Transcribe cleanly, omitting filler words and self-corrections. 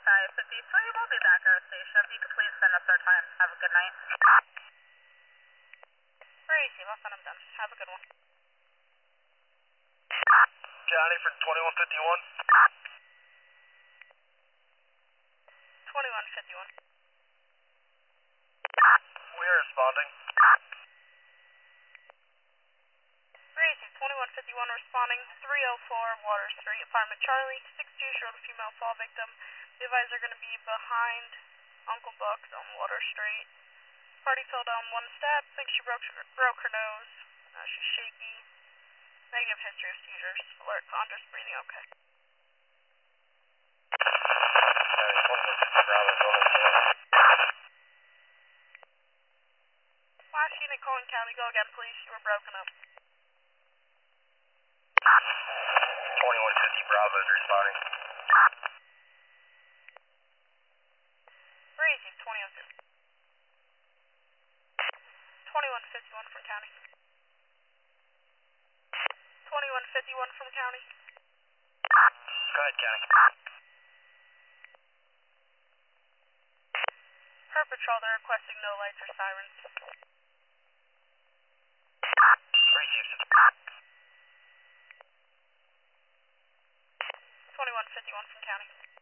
553, we'll be back at our station. If you could please send us our time. Have a good night. Very easy, I'll send them done. Have a good one. Johnny for 2151. 2151. We are responding. Very easy, 2151 responding. 304 Water Street, apartment Charlie. 6-2 female fall victim. The advisors are going to be behind Uncle Buck's on Water Street. Party fell down one step. Think she broke her nose. She's shaky. Negative history of seizures. Alert, conscious, breathing okay. Last unit calling county. Go again, please. You were broken up. 2150 Bravo is responding. Where is he? 2002. 2151 from county. 2151 from county. Go ahead, County. Per patrol, they're requesting no lights or sirens. Received. 2151 from county.